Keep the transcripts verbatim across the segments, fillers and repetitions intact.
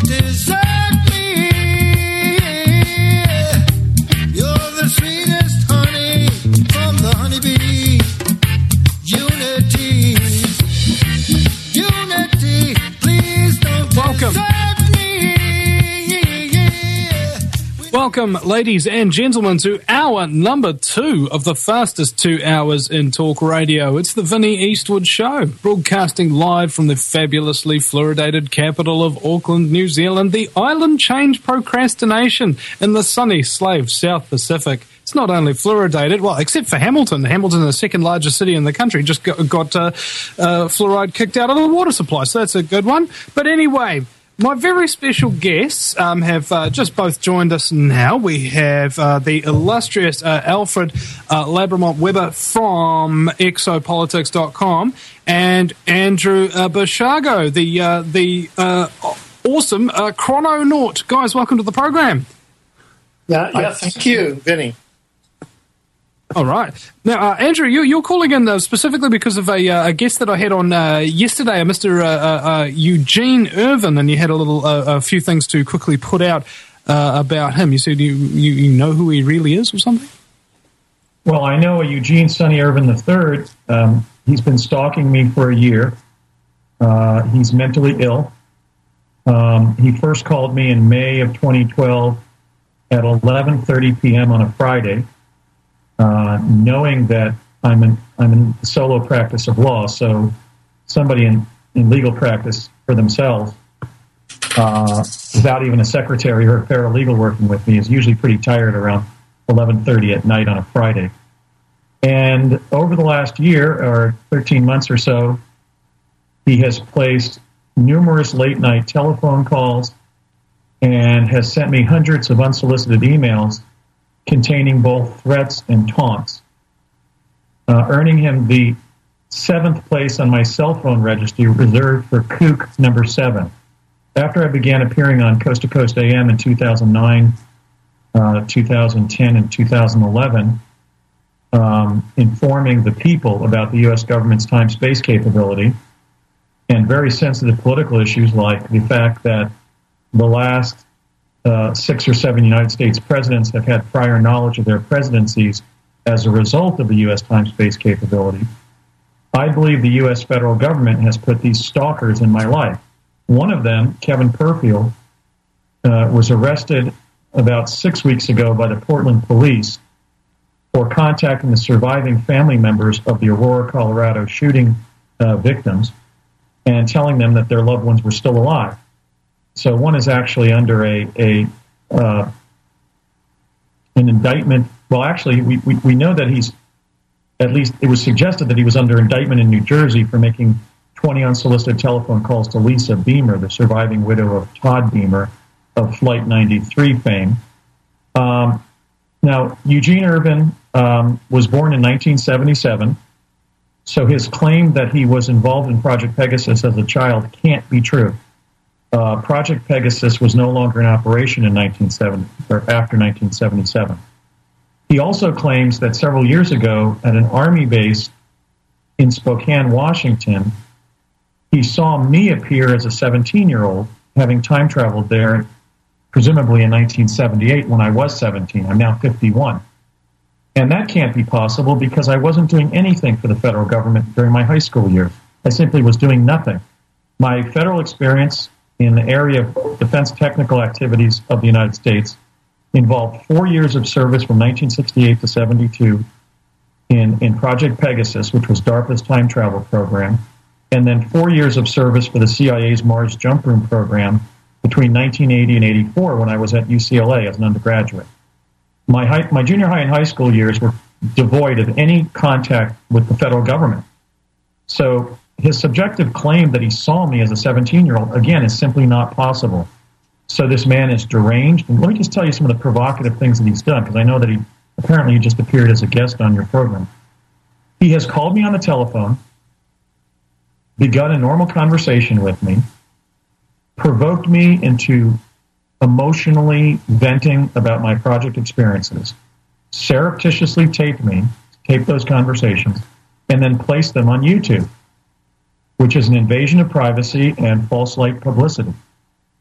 Welcome, ladies and gentlemen, to hour number two of the fastest two hours in talk radio. It's the Vinnie Eastwood Show, broadcasting live from the fabulously fluoridated capital of Auckland, New Zealand, the island change procrastination in the sunny slave South Pacific. It's not only fluoridated, well, except for Hamilton. Hamilton, the second largest city in the country, just got, got uh, uh, fluoride kicked out of the water supply, so that's a good one. But anyway, my very special guests um, have uh, just both joined us now. We have uh, the illustrious uh, Alfred uh, Labramont-Weber from exopolitics dot com and Andrew uh, Basiago, the uh, the uh, awesome uh, chrononaut. Guys, welcome to the program. Yeah, yeah thank you, Vinny. All right. Now, uh, Andrew, you, you're calling in uh, specifically because of a, uh, a guest that I had on uh, yesterday, a Mister Uh, uh, Eugene Irvin, and you had a little uh, a few things to quickly put out uh, about him. You said you, you, you know who he really is or something? Well, I know a Eugene Sonny Irvin the third. Um, he's been stalking me for a year. Uh, he's mentally ill. Um, he first called me in May of twenty twelve at eleven thirty p.m. on a Friday. Uh, knowing that I'm in, I'm in solo practice of law, so somebody in, in legal practice for themselves, uh, without even a secretary or a paralegal working with me, is usually pretty tired around eleven thirty at night on a Friday. And over the last year, or thirteen months or so, he has placed numerous late-night telephone calls and has sent me hundreds of unsolicited emails containing both threats and taunts, uh, earning him the seventh place on my cell phone registry reserved for kook number seven. After I began appearing on Coast to Coast A M in two thousand nine, uh, two thousand ten, and two thousand eleven, um, informing the people about the U S government's time-space capability and very sensitive political issues like the fact that the last Uh, six or seven United States presidents have had prior knowledge of their presidencies as a result of the U S time-space capability. I believe the U S federal government has put these stalkers in my life. One of them, Kevin Perfield, uh, was arrested about six weeks ago by the Portland police for contacting the surviving family members of the Aurora, Colorado shooting uh, victims and telling them that their loved ones were still alive. So one is actually under a, a uh, an indictment. Well, actually, we, we, we know that he's, at least it was suggested that he was under indictment in New Jersey for making twenty unsolicited telephone calls to Lisa Beamer, the surviving widow of Todd Beamer of Flight ninety-three fame. Um, now, Eugene Irvin um, was born in nineteen seventy-seven, so his claim that he was involved in Project Pegasus as a child can't be true. Uh, Project Pegasus was no longer in operation in nineteen seventy or after nineteen seventy-seven. He also claims that several years ago at an Army base in Spokane, Washington, he saw me appear as a seventeen-year-old, having time traveled there, presumably in nineteen seventy-eight when I was seventeen. I'm now fifty-one. And that can't be possible because I wasn't doing anything for the federal government during my high school years. I simply was doing nothing. My federal experience in the area of defense technical activities of the United States involved four years of service from nineteen sixty-eight to seventy-two in, in Project Pegasus, which was DARPA's time travel program, and then four years of service for the C I A's Mars Jump Room program between nineteen eighty and eighty-four when I was at U C L A as an undergraduate. My, high, my junior high and high school years were devoid of any contact with the federal government. So his subjective claim that he saw me as a seventeen-year-old, again, is simply not possible. So this man is deranged. And let me just tell you some of the provocative things that he's done, because I know that he apparently he just appeared as a guest on your program. He has called me on the telephone, begun a normal conversation with me, provoked me into emotionally venting about my project experiences, surreptitiously taped me, taped those conversations, and then placed them on YouTube, which is an invasion of privacy and false light publicity.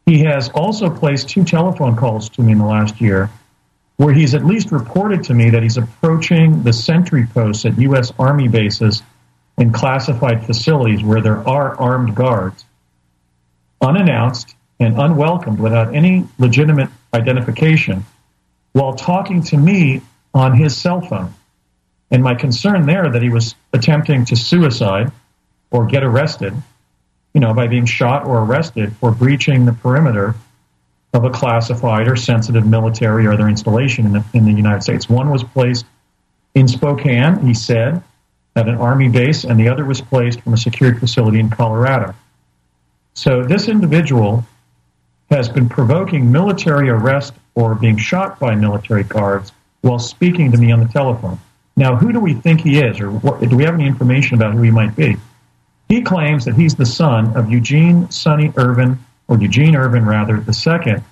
He has also placed two telephone calls to me in the last year where he's at least reported to me that he's approaching the sentry posts at U S Army bases and classified facilities where there are armed guards, unannounced and unwelcomed without any legitimate identification, while talking to me on his cell phone. And my concern there that he was attempting to suicide or get arrested, you know, by being shot or arrested for breaching the perimeter of a classified or sensitive military or other installation in the, in the United States. One was placed in Spokane, he said, at an Army base, and the other was placed from a secured facility in Colorado. So this individual has been provoking military arrest or being shot by military guards while speaking to me on the telephone. Now, who do we think he is, or what, do we have any information about who he might be? He claims that he's the son of Eugene Sonny Irvin, or Eugene Irvin, rather, the second,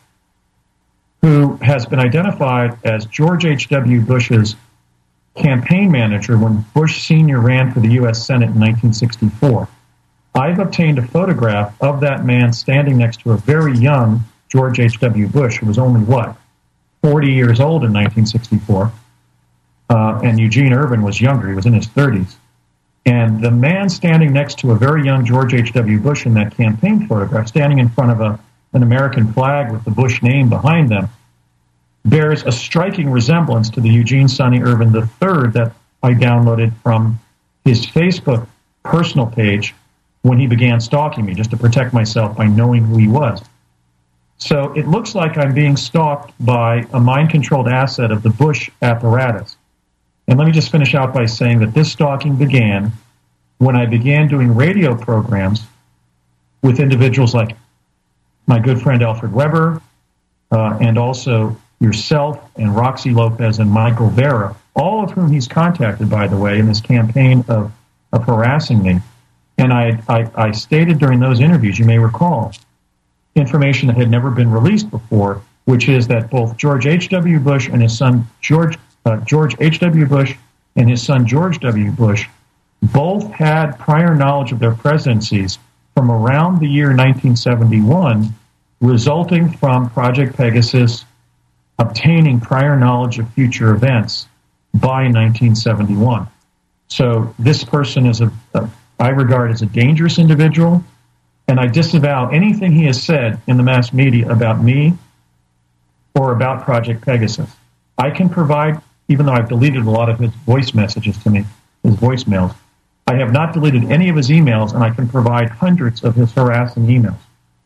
who has been identified as George H W. Bush's campaign manager when Bush Senior ran for the U S Senate in nineteen sixty-four. I've obtained a photograph of that man standing next to a very young George H W. Bush, who was only, what, forty years old in nineteen sixty-four, uh, and Eugene Irvin was younger. He was in his thirties. And the man standing next to a very young George H W. Bush in that campaign photograph, standing in front of a, an American flag with the Bush name behind them, bears a striking resemblance to the Eugene Sonny Irvin the third that I downloaded from his Facebook personal page when he began stalking me, just to protect myself by knowing who he was. So it looks like I'm being stalked by a mind-controlled asset of the Bush apparatus. And let me just finish out by saying that this stalking began when I began doing radio programs with individuals like my good friend Alfred Weber, uh, and also yourself and Roxy Lopez and Michael Vera, all of whom he's contacted, by the way, in this campaign of, of harassing me. And I, I, I stated during those interviews, you may recall, information that had never been released before, which is that both George H W. Bush and his son George uh, George H W. Bush and his son George W. Bush both had prior knowledge of their presidencies from around the year nineteen seventy-one, resulting from Project Pegasus obtaining prior knowledge of future events by nineteen seventy-one. So this person is a, a I regard as a dangerous individual, and I disavow anything he has said in the mass media about me or about Project Pegasus. I can provide, even though I've deleted a lot of his voice messages to me, his voicemails, I have not deleted any of his emails, and I can provide hundreds of his harassing emails.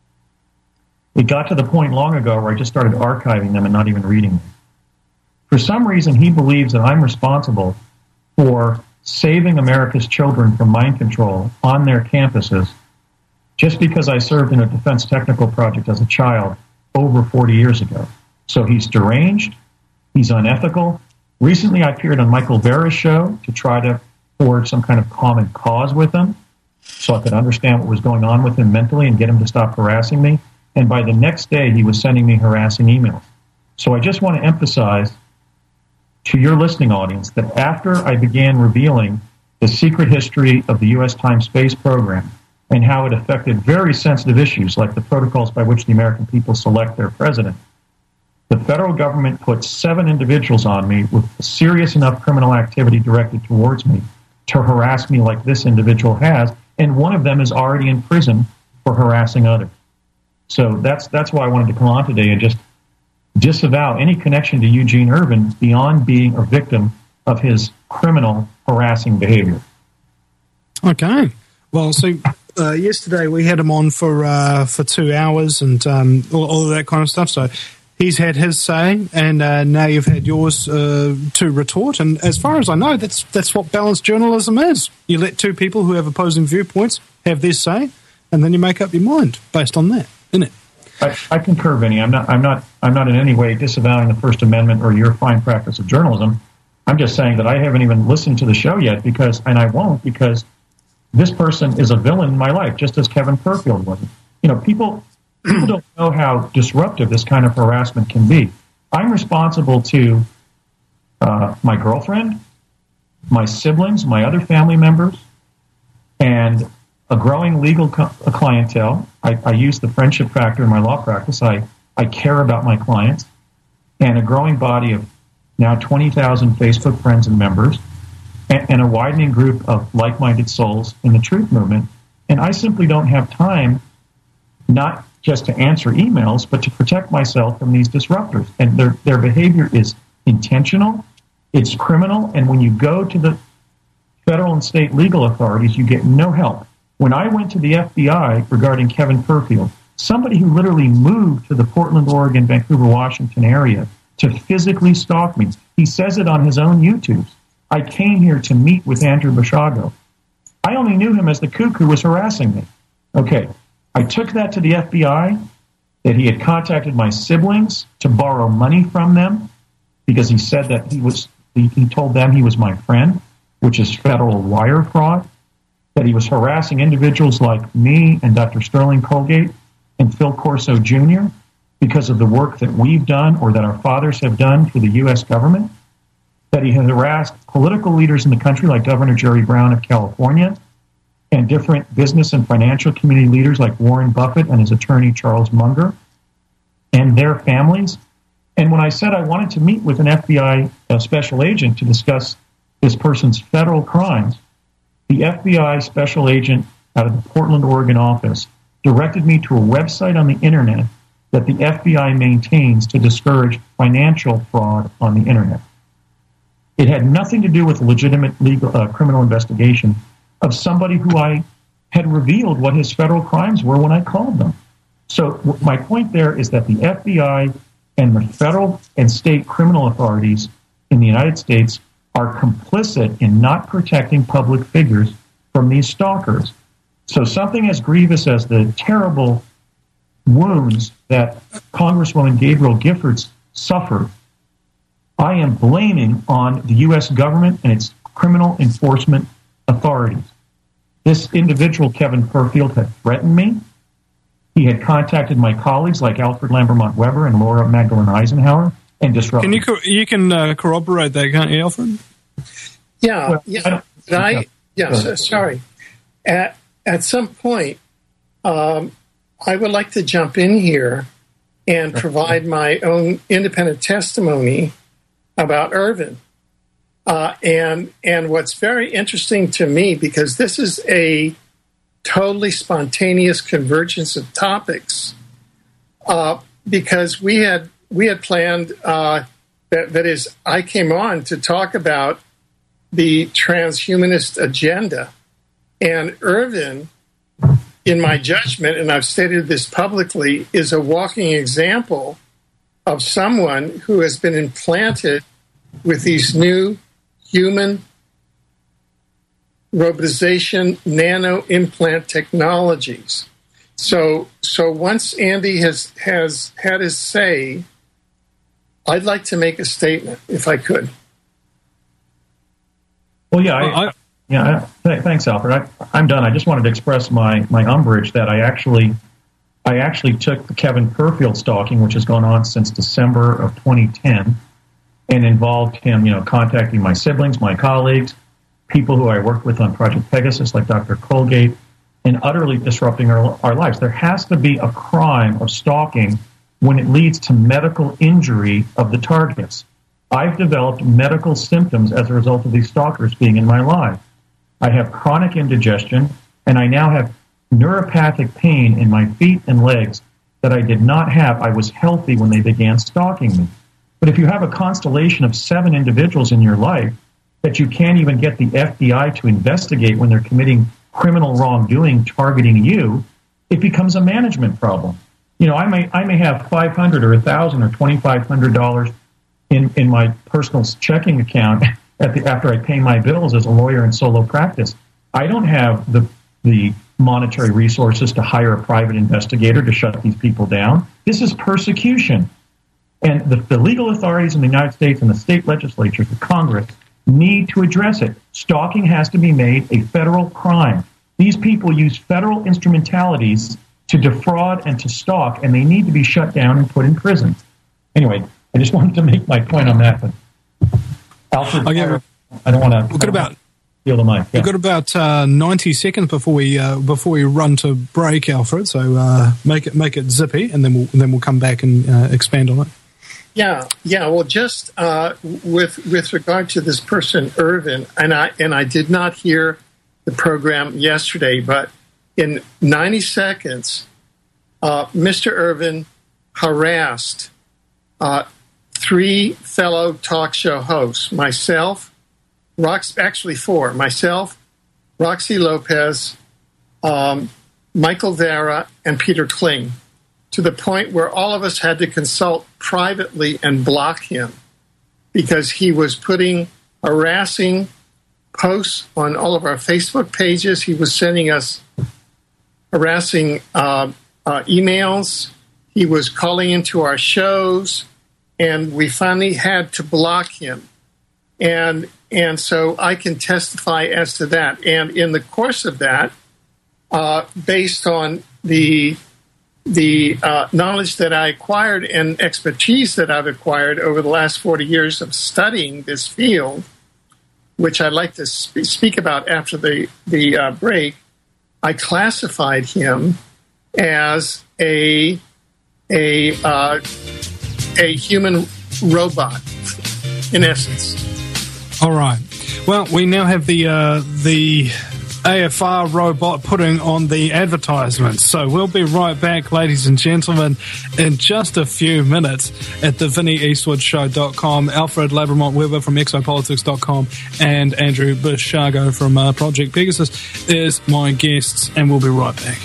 It got to the point long ago where I just started archiving them and not even reading them. For some reason, he believes that I'm responsible for saving America's children from mind control on their campuses just because I served in a defense technical project as a child over forty years ago. So he's deranged, he's unethical. Recently, I appeared on Michael Vera's show to try to forge some kind of common cause with him so I could understand what was going on with him mentally and get him to stop harassing me. And by the next day, he was sending me harassing emails. So I just want to emphasize to your listening audience that after I began revealing the secret history of the U S time space program and how it affected very sensitive issues like the protocols by which the American people select their president, the federal government put seven individuals on me with serious enough criminal activity directed towards me to harass me like this individual has, and one of them is already in prison for harassing others. So that's that's why I wanted to come on today and just disavow any connection to Eugene Irvin beyond being a victim of his criminal harassing behavior. Okay. Well, so uh, yesterday we had him on for uh, for two hours and um, all, all of that kind of stuff. So he's had his say, and uh, now you've had yours uh, to retort. And as far as I know, that's that's what balanced journalism is. You let two people who have opposing viewpoints have their say, and then you make up your mind based on that, isn't it? I, I concur, Vinny. I'm not. I'm not. I'm not in any way disavowing the First Amendment or your fine practice of journalism. I'm just saying that I haven't even listened to the show yet because, and I won't because this person is a villain in my life, just as Kevin Perfield was. You know, people people don't know how disruptive this kind of harassment can be. I'm responsible to uh, my girlfriend, my siblings, my other family members, and a growing legal co- clientele. I, I use the friendship factor in my law practice. I, I care about my clients. And a growing body of now twenty thousand Facebook friends and members, and, and a widening group of like-minded souls in the truth movement. And I simply don't have time not just to answer emails, but to protect myself from these disruptors. And their, their behavior is intentional, it's criminal, and when you go to the federal and state legal authorities, you get no help. When I went to the F B I regarding Kevin Perfield, somebody who literally moved to the Portland, Oregon, Vancouver, Washington area to physically stalk me. He says it on his own YouTube. I came here to meet with Andrew Bashago. I only knew him as the kook who was harassing me. Okay, I took that to the F B I, that he had contacted my siblings to borrow money from them because he said that he was, he, he told them he was my friend, which is federal wire fraud, that he was harassing individuals like me and Doctor Sterling Colgate and Phil Corso Junior because of the work that we've done or that our fathers have done for the U S government, that he had harassed political leaders in the country like Governor Jerry Brown of California and different business and financial community leaders like Warren Buffett and his attorney Charles Munger and their families. And when I said I wanted to meet with an F B I uh, special agent to discuss this person's federal crimes, the F B I special agent out of the Portland, Oregon office directed me to a website on the internet that the F B I maintains to discourage financial fraud on the internet. It had nothing to do with a legitimate legal uh, criminal investigation of somebody who I had revealed what his federal crimes were when I called them. So w- my point there is that the F B I and the federal and state criminal authorities in the United States are complicit in not protecting public figures from these stalkers. So something as grievous as the terrible wounds that Congresswoman Gabrielle Giffords suffered, I am blaming on the U S government and its criminal enforcement authorities. This individual, Kevin Perfield, had threatened me. He had contacted my colleagues like Alfred Lambermont Weber and Laura Magdalene Eisenhower and disrupted. Can you co- you can uh, corroborate that, can't you, Alfred? Yeah, well, yeah. I, I yeah. So, sorry. At at some point, um, I would like to jump in here and provide my own independent testimony about Irvin. Uh, and and what's very interesting to me, because this is a totally spontaneous convergence of topics, uh, because we had we had planned uh, that that is I came on to talk about the transhumanist agenda, and Irvin, in my judgment, and I've stated this publicly, is a walking example of someone who has been implanted with these new human robotization nano implant technologies. So, so once Andy has has had his say, I'd like to make a statement, if I could. Well, yeah, I, I, yeah. I, th- thanks, Alfred. I, I'm done. I just wanted to express my my umbrage that I actually, I actually took the Kevin Perfield stalking, which has gone on since December of twenty ten, and involved him, you know, contacting my siblings, my colleagues, people who I worked with on Project Pegasus, like Doctor Colgate, and utterly disrupting our, our lives. There has to be a crime of stalking when it leads to medical injury of the targets. I've developed medical symptoms as a result of these stalkers being in my life. I have chronic indigestion, and I now have neuropathic pain in my feet and legs that I did not have. I was healthy when they began stalking me. But if you have a constellation of seven individuals in your life that you can't even get the F B I to investigate when they're committing criminal wrongdoing targeting you, it becomes a management problem. You know, I may I may have five hundred dollars or one thousand dollars or twenty-five hundred dollars in, in my personal checking account at the, after I pay my bills as a lawyer in solo practice. I don't have the the monetary resources to hire a private investigator to shut these people down. This is persecution. And the, the legal authorities in the United States and the state legislatures, the Congress, need to address it. Stalking has to be made a federal crime. These people use federal instrumentalities to defraud and to stalk, and they need to be shut down and put in prison. Anyway, I just wanted to make my point on that. But Alfred, okay. I don't want to. What about Feel the mic. Yeah. We've got about uh, ninety seconds before we uh, before we run to break, Alfred. So uh, make it make it zippy, and then we'll then we'll come back and uh, expand on it. Yeah, yeah. Well, just uh, with with regard to this person, Irvin, and I and I did not hear the program yesterday, but in ninety seconds, uh, Mister Irvin harassed uh, three fellow talk show hosts, myself. Rox, actually four, myself, Roxy Lopez, um, Michael Vera, and Peter Kling, to the point where all of us had to consult privately and block him because he was putting harassing posts on all of our Facebook pages. He was sending us harassing uh, uh, emails. He was calling into our shows, and we finally had to block him. And And so I can testify as to that. And in the course of that, uh, based on the the uh, knowledge that I acquired and expertise that I've acquired over the last forty years of studying this field, which I'd like to sp- speak about after the, the uh, break, I classified him as a, a, uh, a human robot, in essence. All right. Well, we now have the uh, the A F R robot putting on the advertisements. So we'll be right back, ladies and gentlemen, in just a few minutes at the vinnie eastwood show dot com. Alfred Labramont Weber from exopolitics dot com and Andrew Basiago from uh, Project Pegasus is my guests, and we'll be right back.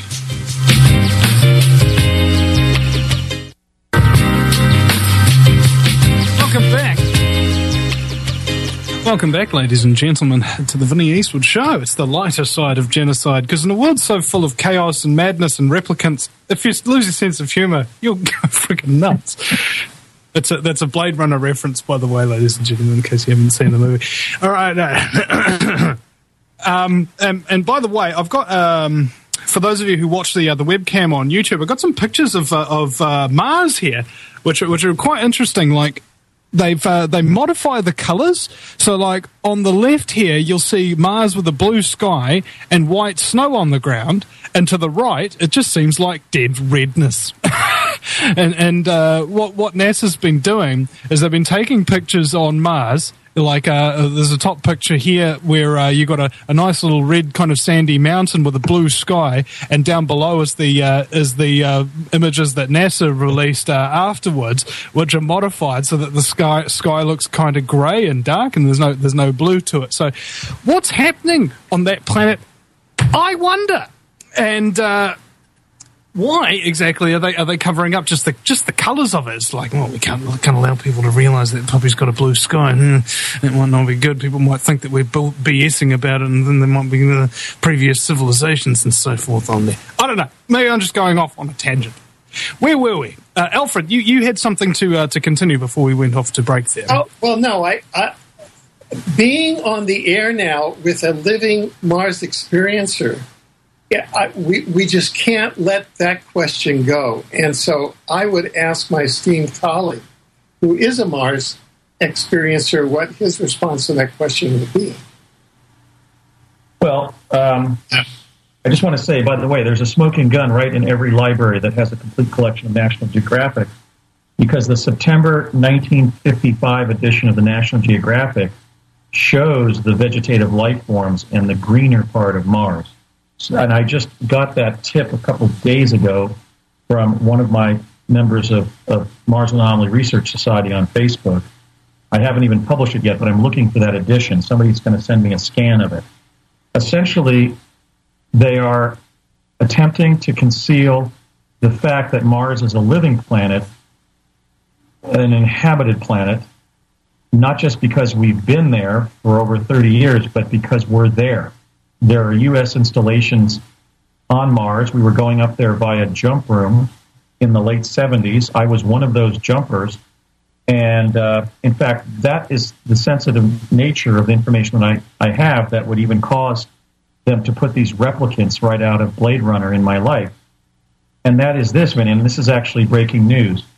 Welcome back. Welcome back, ladies and gentlemen, to the Vinnie Eastwood Show. It's the lighter side of genocide, because in a world so full of chaos and madness and replicants, if you lose your sense of humour, you'll go freaking nuts. That's a, that's a Blade Runner reference, by the way, ladies and gentlemen, in case you haven't seen the movie. All right. Uh, um, and, and by the way, I've got... Um, for those of you who watch the uh, the webcam on YouTube, I've got some pictures of uh, of uh, Mars here, which are, which are quite interesting. Like, They've uh, they modify the colours. So, like, on the left here, you'll see Mars with a blue sky and white snow on the ground. And to the right, it just seems like dead redness. and and uh, what what NASA's been doing is they've been taking pictures on Mars. Like, uh, there's a top picture here where uh, you've got a, a nice little red kind of sandy mountain with a blue sky, and down below is the uh, is the uh, images that NASA released uh, afterwards, which are modified so that the sky sky looks kind of grey and dark, and there's no there's no blue to it. So, what's happening on that planet? I wonder. And uh, why exactly are they are they covering up just the just the colours of it? It's like, well, we can't we can't allow people to realise that Poppy's got a blue sky. Hmm, it might not be good. People might think that we're BSing about it, and then there might be the previous civilizations and so forth on there. I don't know. Maybe I'm just going off on a tangent. Where were we, uh, Alfred? You, you had something to uh, to continue before we went off to break there. Oh well, no. I, I being on the air now with a living Mars experiencer. Yeah, I, we, we just can't let that question go. And so I would ask my esteemed colleague, who is a Mars experiencer, what his response to that question would be. Well, um, I just want to say, by the way, there's a smoking gun right in every library that has a complete collection of National Geographic, because the September nineteen fifty-five edition of the National Geographic shows the vegetative life forms in the greener part of Mars. And I just got that tip a couple of days ago from one of my members of, of Mars Anomaly Research Society on Facebook. I haven't even published it yet, but I'm looking for that edition. Somebody's going to send me a scan of it. Essentially, they are attempting to conceal the fact that Mars is a living planet, an inhabited planet, not just because we've been there for over thirty years, but because we're there. There are U S installations on Mars. We were going up there via jump room in the late seventies. I was one of those jumpers. And, uh, in fact, that is the sensitive nature of the information that I, I have that would even cause them to put these replicants right out of Blade Runner in my life. And that is this, Vinny, and this is actually breaking news.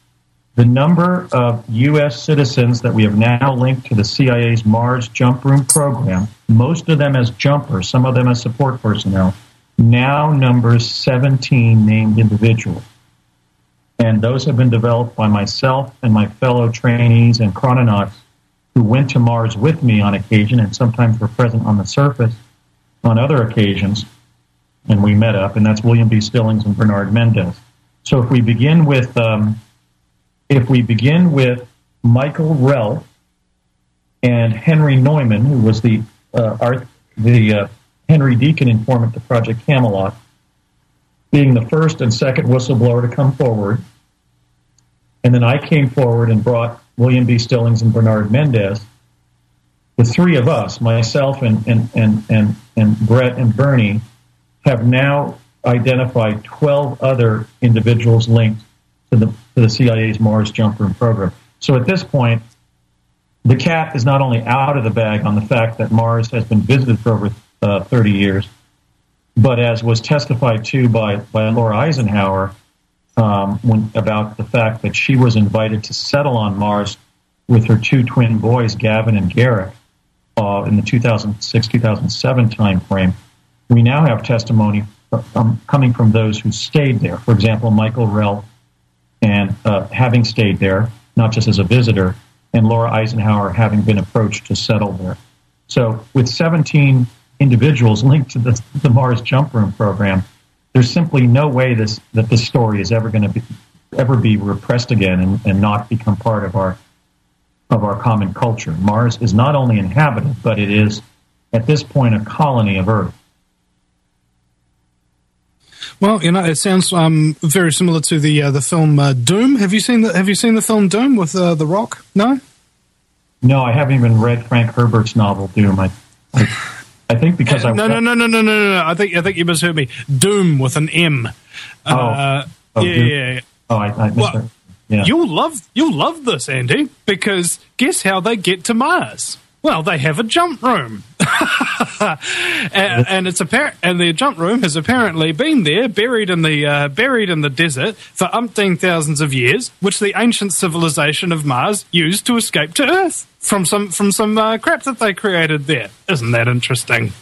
the number of U S citizens that we have now linked to the C I A's Mars Jump Room program, most of them as jumpers, some of them as support personnel, now numbers seventeen named individuals. And those have been developed by myself and my fellow trainees and chrononauts who went to Mars with me on occasion and sometimes were present on the surface on other occasions. And we met up, and that's William B. Stillings and Bernard Mendez. So if we begin with, um, if we begin with Michael Rell and Henry Neumann, who was the uh, art, the uh, Henry Deacon informant to Project Camelot, being the first and second whistleblower to come forward, and then I came forward and brought William B. Stillings and Bernard Mendez. The three of us, myself and and and and, and Brett and Bernie, have now identified twelve other individuals linked to the, to the C I A's Mars Jump Room program. So at this point, the cat is not only out of the bag on the fact that Mars has been visited for over uh, thirty years, but as was testified to by, by Laura Eisenhower um, when, about the fact that she was invited to settle on Mars with her two twin boys, Gavin and Garrick, uh, in the two thousand six two thousand seven timeframe. We now have testimony um, coming from those who stayed there. For example, Michael Rell, and uh, having stayed there, not just as a visitor, and Laura Eisenhower having been approached to settle there. So with seventeen individuals linked to the, the Mars Jump Room program, there's simply no way this that this story is ever going to be ever be repressed again and, and not become part of our of our common culture. Mars is not only inhabited, but it is at this point a colony of Earth. Well, you know, it sounds um, very similar to the uh, the film uh, Doom. Have you seen the Have you seen the film Doom with uh, The Rock? No. No, I haven't even read Frank Herbert's novel Doom. I, I, I think because I no no no no no no no no. I think I think you misheard me. Doom with an M. Oh, uh, oh yeah, yeah, yeah. Oh, I, I missed well, it. Yeah. You'll love you'll love this, Andy, because guess how they get to Mars? Well, they have a jump room, and, and it's apparent, and the jump room has apparently been there, buried in the uh, buried in the desert for umpteen thousands of years, which the ancient civilization of Mars used to escape to Earth from some from some uh, crap that they created there. Isn't that interesting?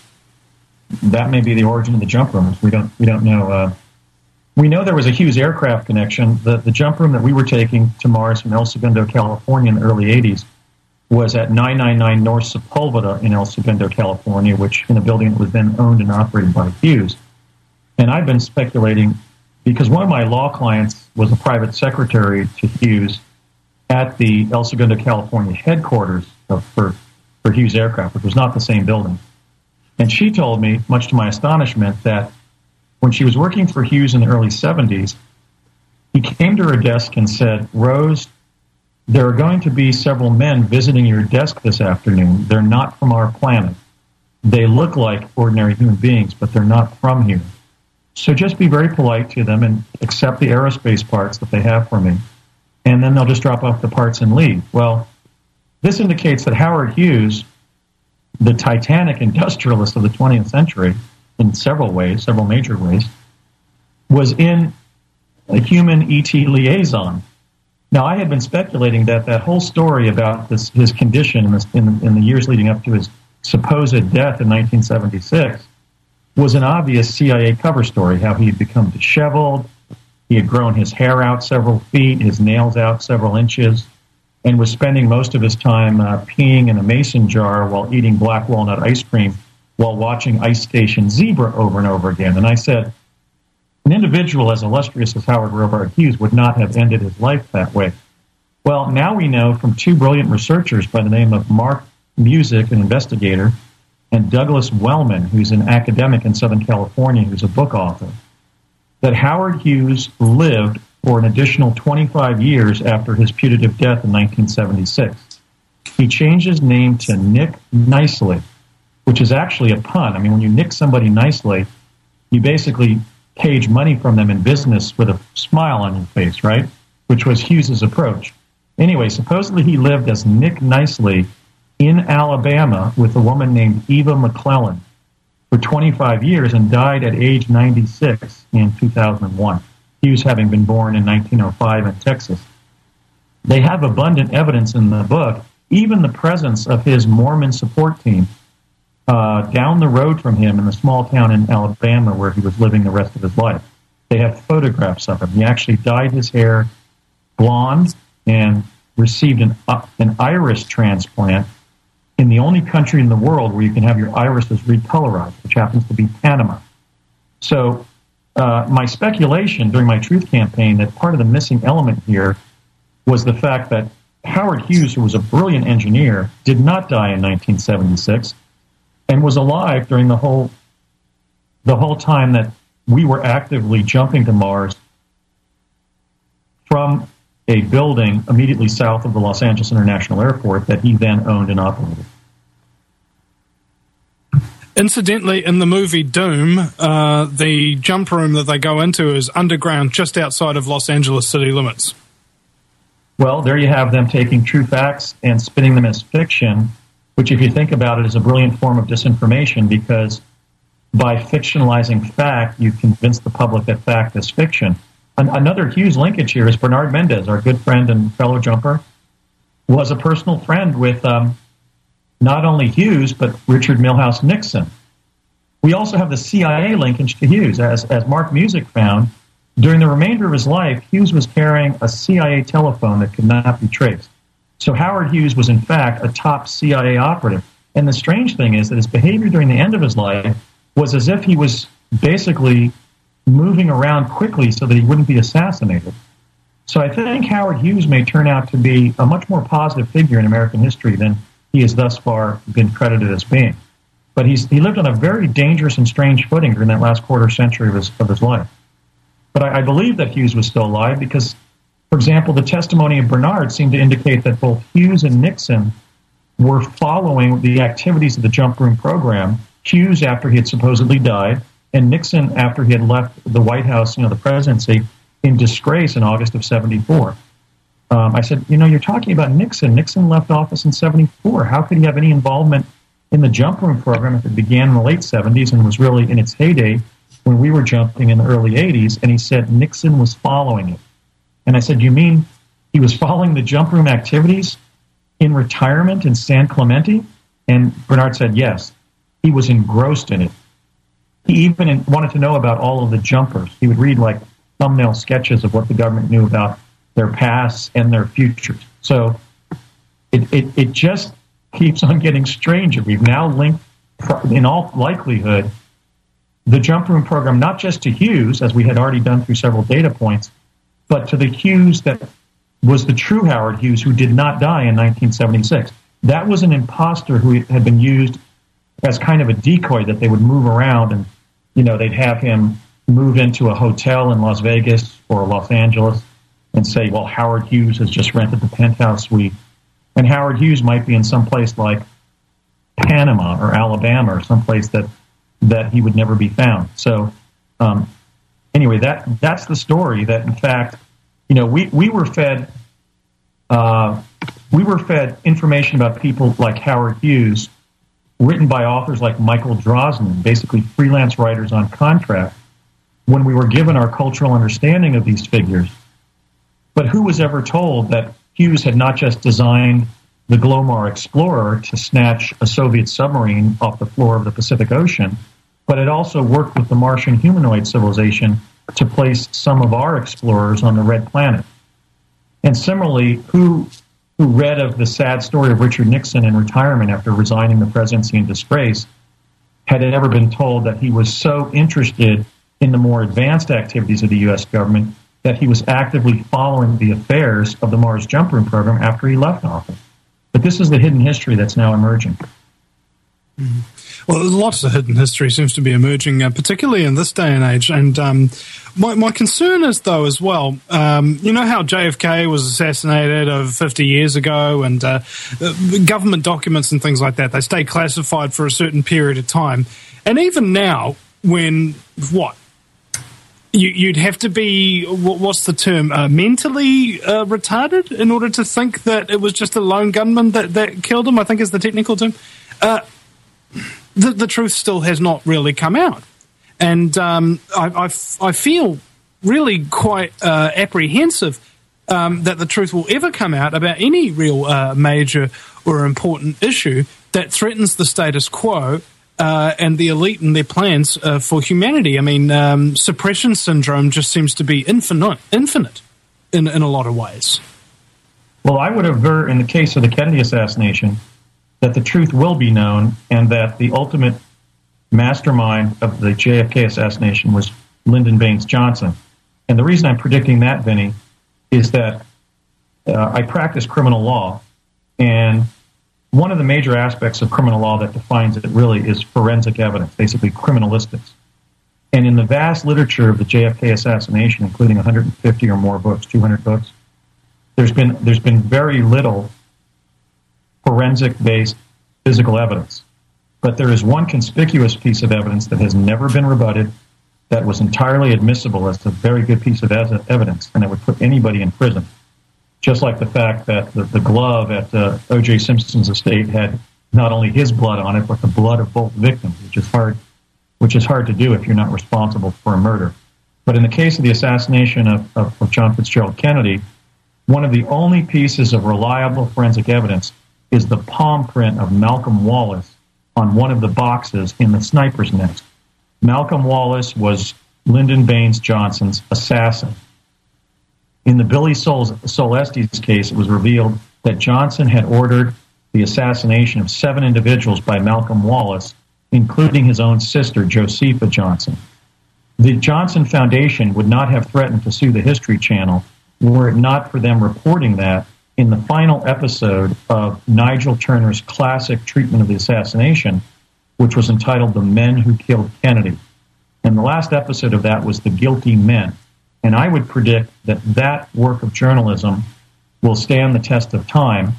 That may be the origin of the jump rooms. We don't we don't know. Uh, we know there was a Hughes aircraft connection. The the jump room that we were taking to Mars from El Segundo, California, in the early eighties. Was at nine ninety-nine North Sepulveda in El Segundo, California, which in a building that was then owned and operated by Hughes. And I've been speculating, because one of my law clients was a private secretary to Hughes at the El Segundo, California headquarters of, for, for Hughes Aircraft, which was not the same building. And she told me, much to my astonishment, that when she was working for Hughes in the early seventies, he came to her desk and said, "Rose, there are going to be several men visiting your desk this afternoon. They're not from our planet. They look like ordinary human beings, but they're not from here. So just be very polite to them and accept the aerospace parts that they have for me. And then they'll just drop off the parts and leave." Well, this indicates that Howard Hughes, the Titanic industrialist of the twentieth century, in several ways, several major ways, was in a human E T liaison. Now, I had been speculating that that whole story about this, his condition in, this, in, in the years leading up to his supposed death in nineteen seventy-six was an obvious C I A cover story, how he had become disheveled, he had grown his hair out several feet, his nails out several inches, and was spending most of his time uh, peeing in a mason jar while eating black walnut ice cream while watching Ice Station Zebra over and over again. And I said, an individual as illustrious as Howard Robert Hughes would not have ended his life that way. Well, now we know from two brilliant researchers by the name of Mark Music, an investigator, and Douglas Wellman, who's an academic in Southern California, who's a book author, that Howard Hughes lived for an additional twenty-five years after his putative death in nineteen seventy-six. He changed his name to Nick Nicely, which is actually a pun. I mean, when you nick somebody nicely, you basically page money from them in business with a smile on your face, right? Which was Hughes's approach. Anyway, supposedly he lived as Nick Nicely in Alabama with a woman named Eva McClellan for twenty-five years and died at age ninety-six in two thousand one. Hughes having been born in nineteen oh five in Texas. they have abundant evidence in the book, even the presence of his Mormon support team uh, down the road from him in the small town in Alabama where he was living the rest of his life. They have photographs of him. He actually dyed his hair blonde and received an, uh, an iris transplant in the only country in the world where you can have your irises recolorized, which happens to be Panama. So uh, my speculation during my truth campaign that part of the missing element here was the fact that Howard Hughes, who was a brilliant engineer, did not die in nineteen seventy-six and was alive during the whole the whole time that we were actively jumping to Mars from a building immediately south of the Los Angeles International Airport that he then owned and operated. Incidentally, in the movie Doom, uh, the jump room that they go into is underground just outside of Los Angeles city limits. Well, there you have them taking true facts and spinning them as fiction, which, if you think about it, is a brilliant form of disinformation, because by fictionalizing fact, you convince the public that fact is fiction. An- another Hughes linkage here is Bernard Mendez, our good friend and fellow jumper, was a personal friend with um, not only Hughes, but Richard Milhous Nixon. We also have the C I A linkage to Hughes. As, as Mark Music found, during the remainder of his life, Hughes was carrying a C I A telephone that could not be traced. So Howard Hughes was, in fact, a top C I A operative. And the strange thing is that his behavior during the end of his life was as if he was basically moving around quickly so that he wouldn't be assassinated. So I think Howard Hughes may turn out to be a much more positive figure in American history than he has thus far been credited as being. But he's, he lived on a very dangerous and strange footing during that last quarter century of his, of his life. But I, I believe that Hughes was still alive because, for example, the testimony of Bernard seemed to indicate that both Hughes and Nixon were following the activities of the jump room program, Hughes after he had supposedly died, and Nixon after he had left the White House, you know, the presidency, in disgrace in August of seventy-four. Um, I said, you know, you're talking about Nixon. Nixon left office in seventy-four. How could he have any involvement in the jump room program if it began in the late seventies and was really in its heyday when we were jumping in the early eighties? And he said Nixon was following it. And I said, you mean he was following the jump room activities in retirement in San Clemente? And Bernard said, yes, he was engrossed in it. He even wanted to know about all of the jumpers. He would read like thumbnail sketches of what the government knew about their pasts and their futures. So it, it, it just keeps on getting stranger. We've now linked, in all likelihood, the jump room program not just to Hughes, as we had already done through several data points, but to the Hughes that was the true Howard Hughes who did not die in nineteen seventy-six. That was an imposter who had been used as kind of a decoy that they would move around and, you know, they'd have him move into a hotel in Las Vegas or Los Angeles and say, well, Howard Hughes has just rented the penthouse suite. And Howard Hughes might be in some place like Panama or Alabama or someplace that, that he would never be found. So um, anyway, that that's the story that, in fact, you know, we, we were fed uh, we were fed information about people like Howard Hughes written by authors like Michael Drosnin, basically freelance writers on contract, when we were given our cultural understanding of these figures. But who was ever told that Hughes had not just designed the Glomar Explorer to snatch a Soviet submarine off the floor of the Pacific Ocean, but had also worked with the Martian humanoid civilization to place some of our explorers on the Red Planet? And similarly, who who read of the sad story of Richard Nixon in retirement after resigning the presidency in disgrace had ever been told that he was so interested in the more advanced activities of the U S government that he was actively following the affairs of the Mars jump room program after he left office? But this is the hidden history that's now emerging. Mm-hmm. Well, lots of hidden history seems to be emerging, uh, particularly in this day and age. And um, my, my concern is, though, as well, um, you know how J F K was assassinated over fifty years ago, and uh, government documents and things like that, they stay classified for a certain period of time. And even now, when, what? You, you'd have to be, what's the term, uh, mentally uh, retarded in order to think that it was just a lone gunman that, that killed him, I think is the technical term. Uh, the, the truth still has not really come out. And um, I, I, I feel really quite uh, apprehensive um, that the truth will ever come out about any real uh, major or important issue that threatens the status quo uh, and the elite and their plans uh, for humanity. I mean, um, suppression syndrome just seems to be infinite, infinite in, in a lot of ways. Well, I would aver, in the case of the Kennedy assassination, that the truth will be known and that the ultimate mastermind of the J F K assassination was Lyndon Baines Johnson. And the reason I'm predicting that, Vinny, is that uh, I practice criminal law, and one of the major aspects of criminal law that defines it really is forensic evidence, basically criminalistics. And in the vast literature of the J F K assassination, including one hundred fifty or more books, two hundred books, there's been there's been very little forensic-based physical evidence. But there is one conspicuous piece of evidence that has never been rebutted, that was entirely admissible as a very good piece of evidence, and it would put anybody in prison. Just like the fact that the, the glove at uh, O J Simpson's estate had not only his blood on it, but the blood of both victims, which is hard, which is hard to do if you're not responsible for a murder. But in the case of the assassination of, of, of John Fitzgerald Kennedy, one of the only pieces of reliable forensic evidence is the palm print of Malcolm Wallace on one of the boxes in the sniper's nest. Malcolm Wallace was Lyndon Baines Johnson's assassin. In the Billy Sol- Solestes case, it was revealed that Johnson had ordered the assassination of seven individuals by Malcolm Wallace, including his own sister, Josepha Johnson. The Johnson Foundation would not have threatened to sue the History Channel were it not for them reporting that in the final episode of Nigel Turner's classic treatment of the assassination, which was entitled The Men Who Killed Kennedy. And the last episode of that was The Guilty Men. And I would predict that that work of journalism will stand the test of time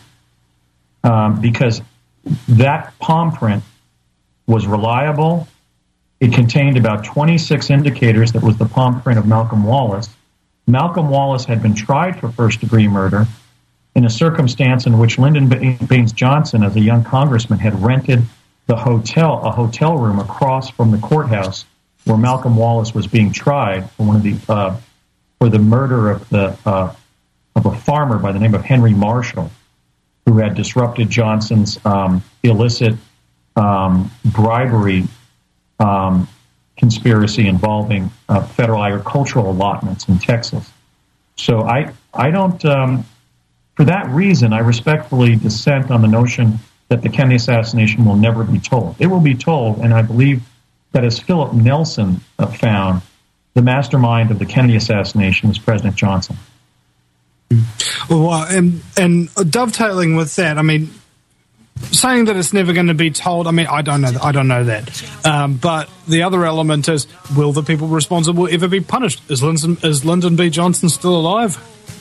um, because that palm print was reliable. It contained about twenty-six indicators that was the palm print of Malcolm Wallace. Malcolm Wallace had been tried for first-degree murder in a circumstance in which Lyndon Baines Johnson, as a young congressman, had rented the hotel, a hotel room across from the courthouse where Malcolm Wallace was being tried for one of the uh, for the murder of the uh, of a farmer by the name of Henry Marshall, who had disrupted Johnson's um, illicit um, bribery um, conspiracy involving uh, federal agricultural allotments in Texas. So I I don't. Um, For that reason, I respectfully dissent on the notion that the Kennedy assassination will never be told. It will be told, and I believe that, as Philip Nelson uh, found, the mastermind of the Kennedy assassination was President Johnson. Well, and, and dovetailing with that, I mean, saying that it's never going to be told, I mean, I don't know. I don't know that. Um, but the other element is, will the people responsible ever be punished? Is Lyndon, is Lyndon B. Johnson still alive?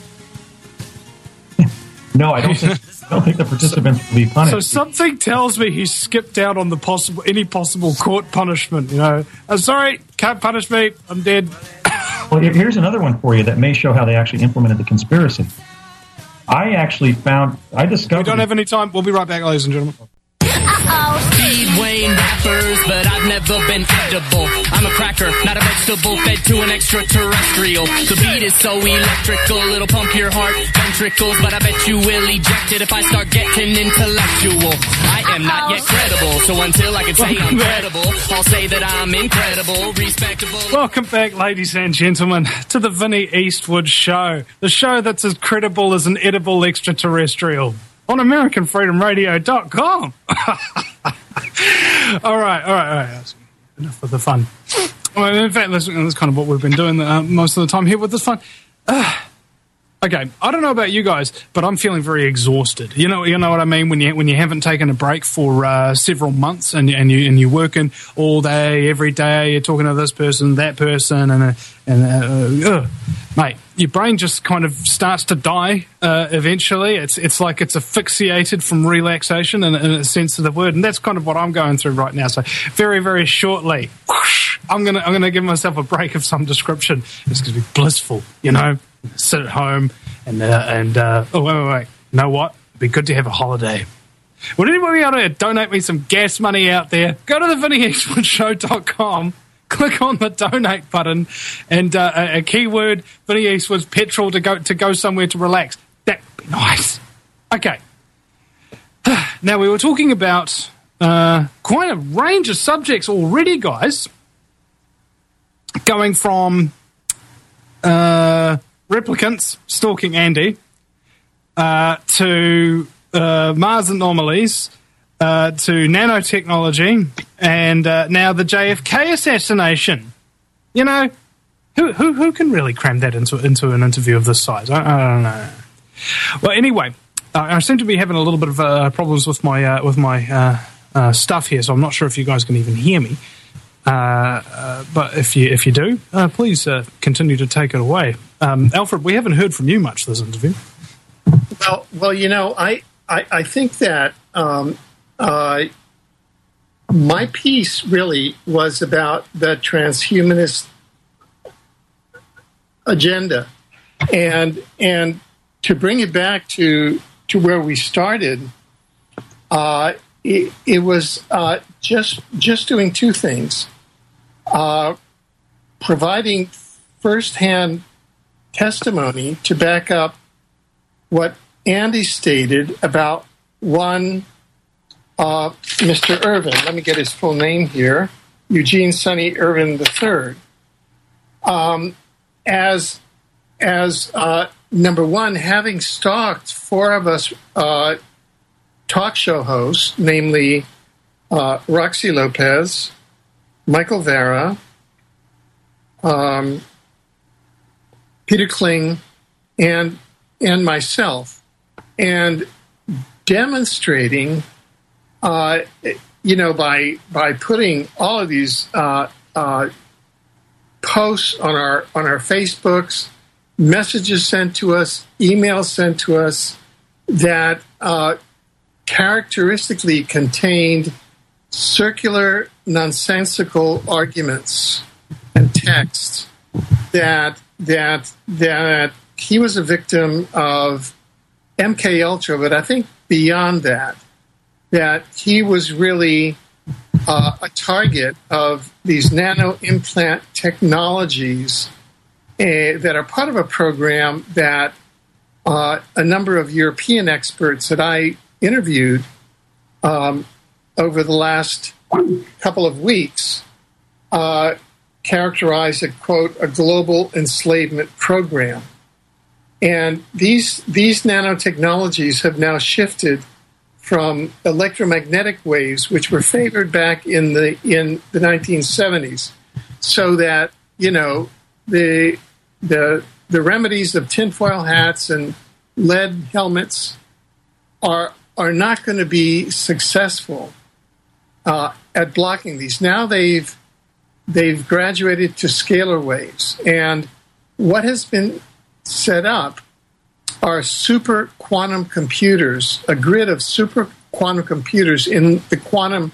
No, I don't think, I don't think the participants will be punished. So something tells me he skipped out on the possible any possible court punishment. You know, I'm sorry, can't punish me. I'm dead. Well, here's another one for you that may show how they actually implemented the conspiracy. I actually found, I discovered. We don't have any time. We'll be right back, ladies and gentlemen. Speed Wayne rappers, but I've never been edible. I'm a cracker, not a vegetable, fed to an extraterrestrial. The beat is so electrical, it'll pump your heart ventricles, but I bet you will eject it if I start getting intellectual. I am not yet credible, so until I can say I'm credible, I'll say that I'm incredible, respectable. Welcome back, ladies and gentlemen, to the Vinny Eastwood Show, the show that's as credible as an edible extraterrestrial. On American Freedom Radio dot com. all right, all right, all right. That's enough of the fun. Well, in fact, that's, that's kind of what we've been doing uh, most of the time here with this fun. Uh, okay, I don't know about you guys, but I'm feeling very exhausted. You know, you know what I mean when you when you haven't taken a break for uh, several months and and you and you're working all day, every day. You're talking to this person, that person, and uh, and uh, uh, mate. Your brain just kind of starts to die uh, eventually. It's it's like it's asphyxiated from relaxation in, in a sense of the word, and that's kind of what I'm going through right now. So very, very shortly, whoosh, I'm gonna I'm gonna give myself a break of some description. It's gonna be blissful, you know. Sit at home and uh, and uh, oh wait wait wait. You know what? It'd be good to have a holiday. Would anybody out there donate me some gas money out there? Go to the Vinny Eastwood Show dot com. click on the donate button and uh, a, a keyword, Vinnie Eastwood's petrol to go to go somewhere to relax. That'd be nice. Okay. Now, we were talking about uh, quite a range of subjects already, guys. Going from uh, replicants stalking Andy uh, to uh, Mars anomalies uh, to nanotechnology and uh, now the J F K assassination. You know, who who who can really cram that into into an interview of this size? I, I don't know. Well, anyway, uh, I seem to be having a little bit of uh, problems with my uh, with my uh, uh, stuff here, so I'm not sure if you guys can even hear me. Uh, uh, but if you if you do, uh, please uh, continue to take it away. Um, Alfred, we haven't heard from you much this interview. Well, well, you know, I I, I think that um, uh, my piece really was about the transhumanist agenda, and and to bring it back to to where we started, uh, it, it was uh, just just doing two things: uh, providing firsthand testimony to back up what Andy stated about one uh, Mister Irvin. Let me get his full name here: Eugene Sonny Irvin the third. Um, as as uh, number one, having stalked four of us uh, talk show hosts, namely uh, Roxy Lopez, Michael Vera, um, Peter Kling, and and myself, and demonstrating, uh, you know, by by putting all of these uh, uh, posts on our on our Facebooks, messages sent to us, emails sent to us that uh, characteristically contained circular, nonsensical arguments and texts that that that he was a victim of M K Ultra, but I think beyond that, that he was really uh, a target of these nano implant technologies uh, that are part of a program that uh, a number of European experts that I interviewed um, over the last couple of weeks uh, characterized a, quote, a global enslavement program. And these these nanotechnologies have now shifted from electromagnetic waves, which were favored back in the in the nineteen seventies, so that, you know, the the the remedies of tinfoil hats and lead helmets are are not going to be successful uh, at blocking these. Now they've they've graduated to scalar waves, and what has been set up are super quantum computers, a grid of super quantum computers in the quantum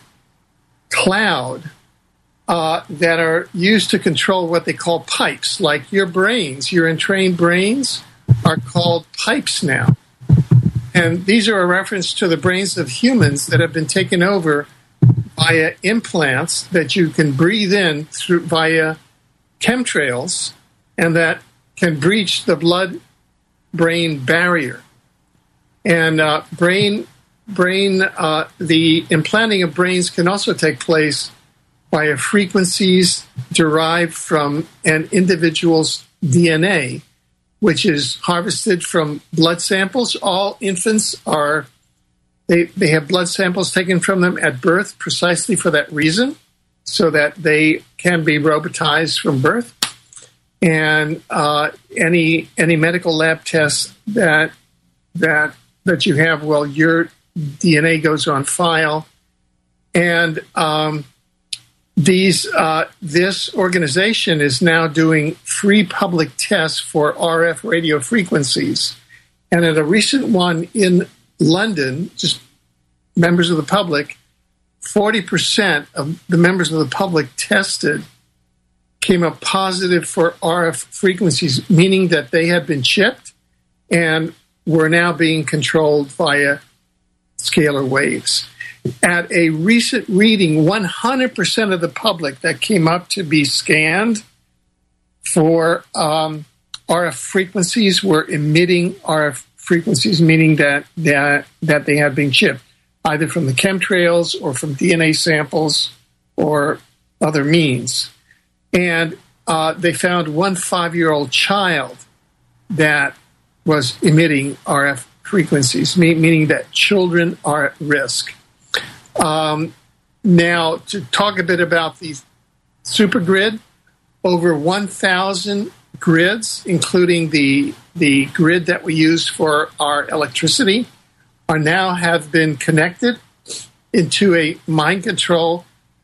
cloud uh, that are used to control what they call pipes, like your brains. Your entrained brains are called pipes now. And these are a reference to the brains of humans that have been taken over via implants that you can breathe in through via chemtrails, and that can breach the blood-brain barrier. And uh, brain, brain, uh, the implanting of brains can also take place via frequencies derived from an individual's D N A, which is harvested from blood samples. All infants are, they, they have blood samples taken from them at birth precisely for that reason, so that they can be robotized from birth. And uh, any any medical lab tests that that that you have, well, your D N A goes on file, and um, these uh, this organization is now doing free public tests for R F radio frequencies, and at a recent one in London, just members of the public, forty percent of the members of the public tested came up positive for R F frequencies, meaning that they had been chipped and were now being controlled via scalar waves. At a recent reading, one hundred percent of the public that came up to be scanned for um, R F frequencies were emitting R F frequencies, meaning that, that that they had been chipped, either from the chemtrails or from D N A samples or other means. And uh, they found one five-year-old child that was emitting R F frequencies, meaning that children are at risk. Um, now, to talk a bit about the supergrid, over one thousand grids, including the the grid that we use for our electricity, are now have been connected into a mind control,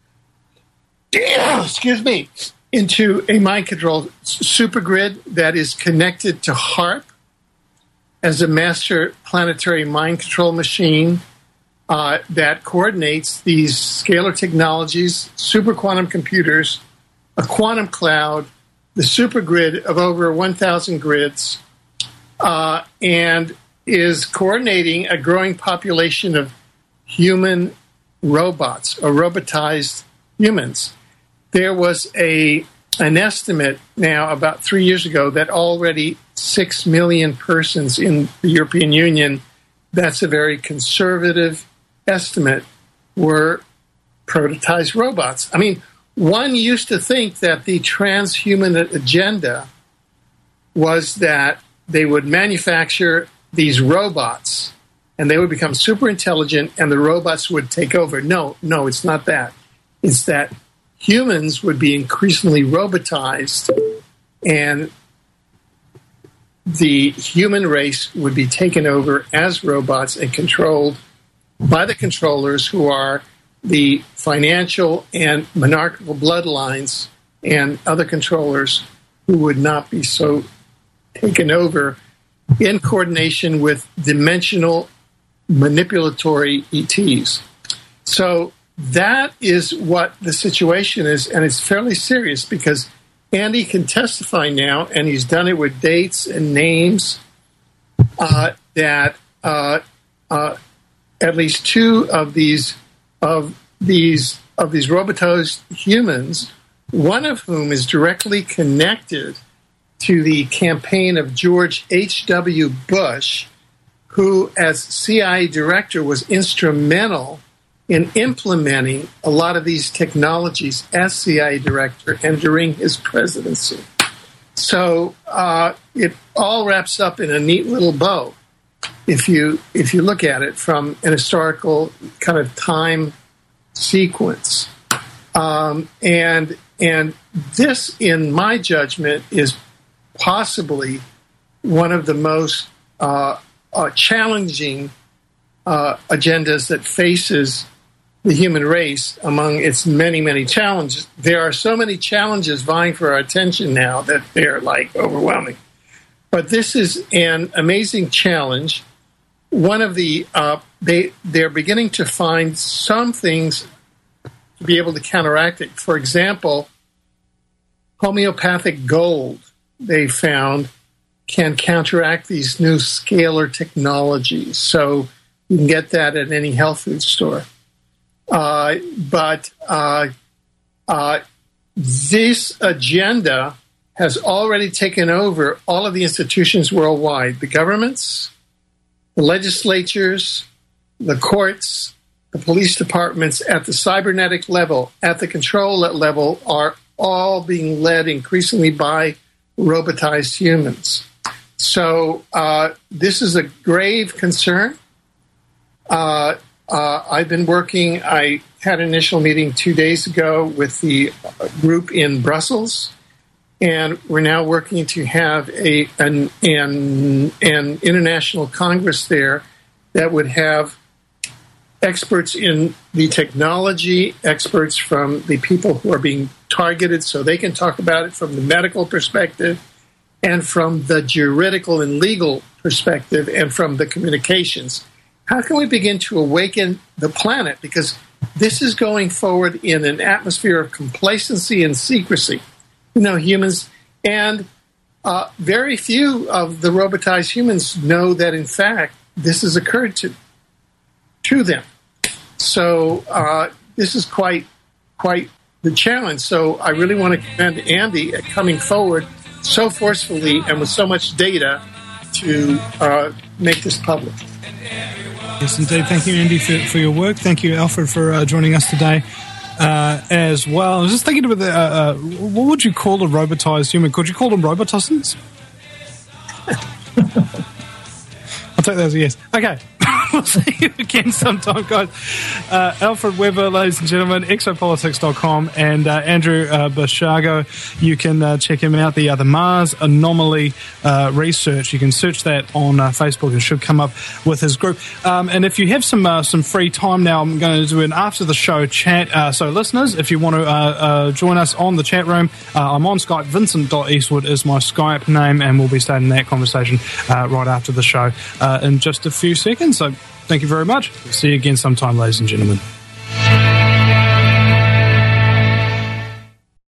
excuse me, into a mind control supergrid that is connected to HAARP as a master planetary mind control machine uh, that coordinates these scalar technologies, super quantum computers, a quantum cloud, the supergrid of over one thousand grids, uh, and is coordinating a growing population of human robots or robotized humans. There was a an estimate now about three years ago that already six million persons in the European Union, that's a very conservative estimate, were prototyped robots. I mean, one used to think that the transhuman agenda was that they would manufacture these robots and they would become super intelligent and the robots would take over. No, no, it's not that. It's that humans would be increasingly robotized and the human race would be taken over as robots and controlled by the controllers, who are the financial and monarchical bloodlines and other controllers who would not be so taken over in coordination with dimensional manipulatory E Ts. So that is what the situation is, and it's fairly serious because Andy can testify now, and he's done it with dates and names, uh, that uh, uh, at least two of these of these of these robotized humans, one of whom is directly connected to the campaign of George H W Bush, who, as C I A director, was instrumental in implementing a lot of these technologies as C I A director and during his presidency. So uh, it all wraps up in a neat little bow if you if you look at it from an historical kind of time sequence. Um, and and this, in my judgment, is possibly one of the most uh, uh, challenging uh, agendas that faces the human race among its many, many challenges. There are so many challenges vying for our attention now that they're like overwhelming. But this is an amazing challenge. One of the, uh, they, they're beginning to find some things to be able to counteract it. For example, homeopathic gold, they found, can counteract these new scalar technologies. So you can get that at any health food store. Uh, but uh, uh, this agenda has already taken over all of the institutions worldwide. The governments, the legislatures, the courts, the police departments at the cybernetic level, at the control level, are all being led increasingly by robotized humans. So uh, this is a grave concern. Uh, uh, I've been working, I had an initial meeting two days ago with the group in Brussels, and we're now working to have a an, an, an international congress there that would have experts in the technology, experts from the people who are being targeted, so they can talk about it from the medical perspective and from the juridical and legal perspective and from the communications. How can we begin to awaken the planet? Because this is going forward in an atmosphere of complacency and secrecy. You know, humans, and uh, very few of the robotized humans know that, in fact, this has occurred to, to them. So uh, this is quite quite the challenge. So I really want to commend Andy at coming forward so forcefully and with so much data to uh, make this public. Yes, indeed. Thank you, Andy, for, for your work. Thank you, Alfred, for uh, joining us today uh, as well. I was just thinking about the, uh, uh, what would you call a robotized human? Could you call them Robitussin? I'll take that as a yes. Okay. We'll see you again sometime, guys. Uh, Alfred Weber, ladies and gentlemen, exopolitics dot com, and uh, Andrew uh, Basiago. You can uh, check him out. The uh, the Mars Anomaly uh, Research. You can search that on uh, Facebook. It should come up with his group. Um, and if you have some uh, some free time now, I'm going to do an after the show chat. Uh, so, listeners, if you want to uh, uh, join us on the chat room, uh, I'm on Skype. Vincent dot Eastwood is my Skype name, and we'll be starting that conversation uh, right after the show uh, in just a few seconds. So. Thank you very much. See you again sometime, ladies and gentlemen.